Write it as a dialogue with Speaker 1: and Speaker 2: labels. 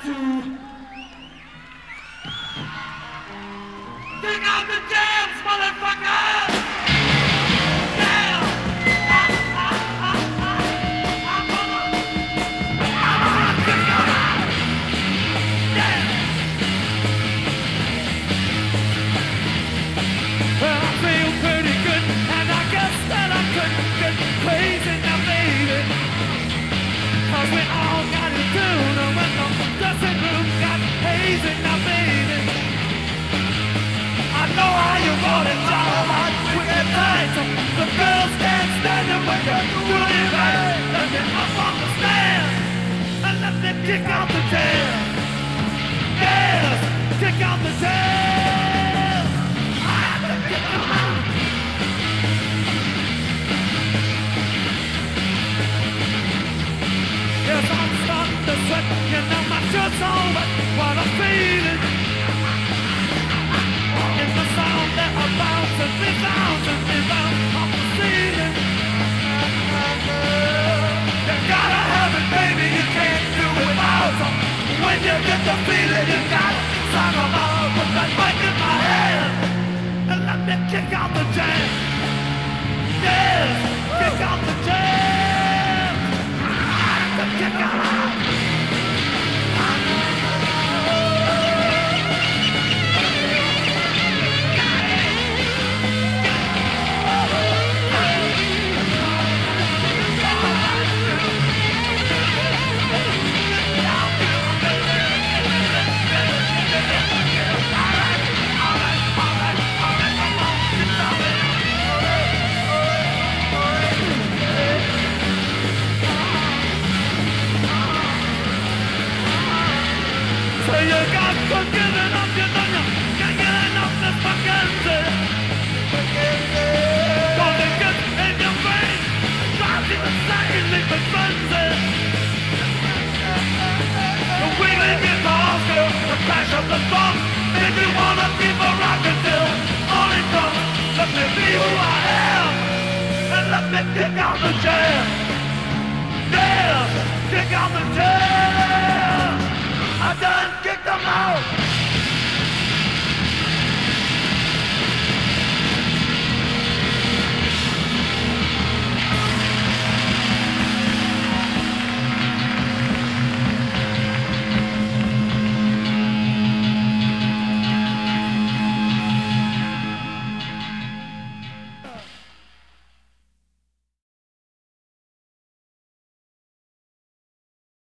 Speaker 1: to take out the jams, motherfucker! Yeah! I'm gonna take out. Yeah! Well, I feel pretty good, and I guess that I couldn't get crazy now, baby. 'Cause we all got it down, and when the dressing room got hazy now, baby. I know how you want it, y'all, like quick and tight. The girls can't stand it when you're doing it right. Let me up on the stand, and let me kick out the jam. Yes, kick out the jam. I have to kick them out. Yes, I'm starting to sweat, you know my shirt's all wet. What I'm feeling in the sound that I bounce and rebound off the ceiling. You gotta have it, baby, you can't do it without. When you get the feeling, you gotta sound along. Put that mic in my hand and let me kick out the jam. Yes, kick out the jam. Kick out. So you got forgiven up, you know you can't get enough this fucking shit. Cause it gets in your brain, drives you insane, leaving frenzy. The wheeling guitars go, the crash of the drum, make me wanna keep a rockin' till morning comes. Let me be who I am, and let me kick out the jam.